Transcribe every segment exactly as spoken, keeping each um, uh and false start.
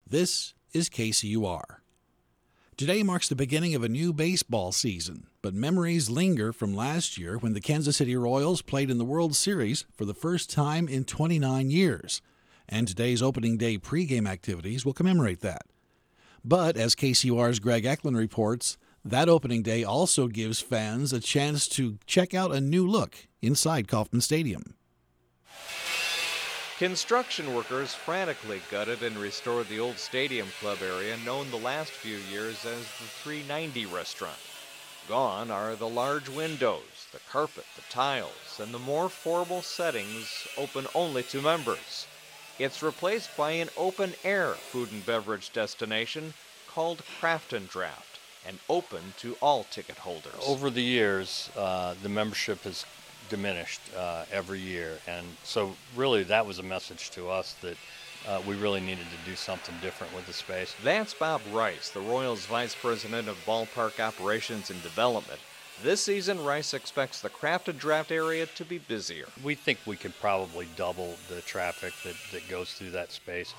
This is K C U R. Today marks the beginning of a new baseball season, but memories linger from last year when the Kansas City Royals played in the World Series for the first time in twenty-nine years, and today's opening day pregame activities will commemorate that. But as K C U R's Greg Eklund reports, that opening day also gives fans a chance to check out a new look inside Kauffman Stadium. Construction workers frantically gutted and restored the old Stadium Club area known the last few years as the three ninety restaurant. Gone are the large windows, the carpet, the tiles, and the more formal settings open only to members. It's replaced by an open-air food and beverage destination called Craft and Draft, and open to all ticket holders. Over the years, uh, the membership has diminished uh, every year, and so really that was a message to us that uh, we really needed to do something different with the space. That's Bob Rice, the Royals Vice President of Ballpark Operations and Development. This season, Rice expects the Craft and Draft area to be busier. We think we could probably double the traffic that, that goes through that space.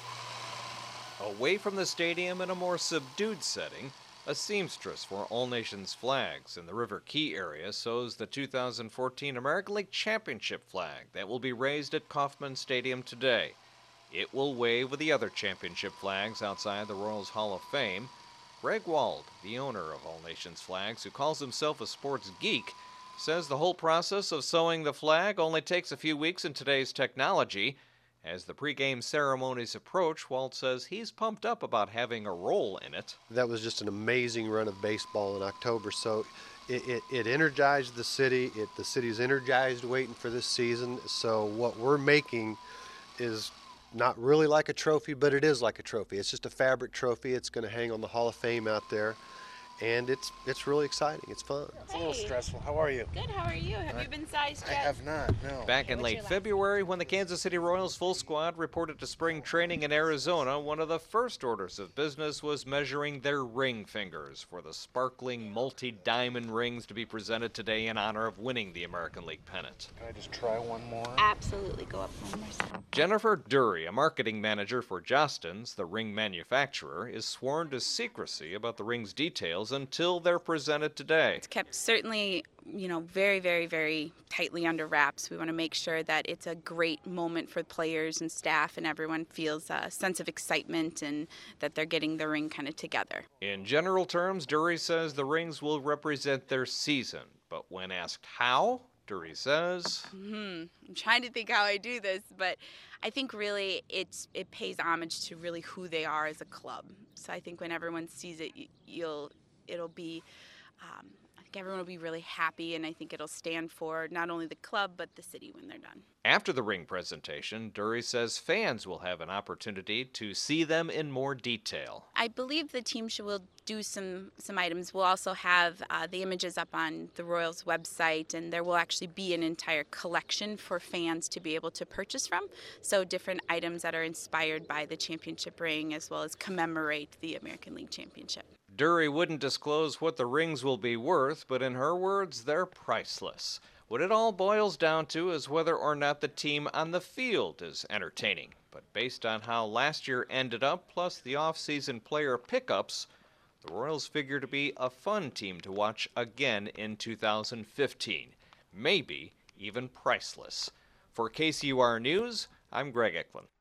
Away from the stadium in a more subdued setting, a seamstress for All Nations flags in the River Key area sews the two thousand fourteen American League Championship flag that will be raised at Kauffman Stadium today. It will wave with the other championship flags outside the Royals Hall of Fame. Greg Wald, the owner of All Nations Flags, who calls himself a sports geek, says the whole process of sewing the flag only takes a few weeks in today's technology. As the pregame ceremonies approach, Walt says he's pumped up about having a role in it. That was just an amazing run of baseball in October, so it, it, it energized the city. It, the city's energized waiting for this season, so what we're making is not really like a trophy, but it is like a trophy. It's just a fabric trophy. It's going to hang on the Hall of Fame out there. And it's it's really exciting. It's fun. It's a little stressful. How are you? Good. How are you? Have I, you been sized I yet? have not, no. Back in What's late your last February, when the Kansas City Royals full squad reported to spring training in Arizona, one of the first orders of business was measuring their ring fingers for the sparkling multi-diamond rings to be presented today in honor of winning the American League pennant. Can I just try one more? Absolutely. Go up one more step. Jennifer Dury, a marketing manager for Jostens, the ring manufacturer, is sworn to secrecy about the ring's details until they're presented today. It's kept certainly, you know, very, very, very tightly under wraps. We want to make sure that it's a great moment for players and staff and everyone feels a sense of excitement and that they're getting the ring kind of together. In general terms, Dury says the rings will represent their season. But when asked how, Dury says, hmm I'm trying to think how I do this, but I think really it's it pays homage to really who they are as a club. So I think when everyone sees it, you'll it'll be Um, I think everyone will be really happy, and I think it'll stand for not only the club, but the city when they're done. After the ring presentation, Dury says fans will have an opportunity to see them in more detail. I believe the team should, will do some, some items. We'll also have uh, the images up on the Royals website, and there will actually be an entire collection for fans to be able to purchase from. So different items that are inspired by the championship ring as well as commemorate the American League Championship. Dury wouldn't disclose what the rings will be worth, but in her words, they're priceless. What it all boils down to is whether or not the team on the field is entertaining. But based on how last year ended up, plus the off-season player pickups, the Royals figure to be a fun team to watch again in two thousand fifteen. Maybe even priceless. For K C U R News, I'm Greg Eklund.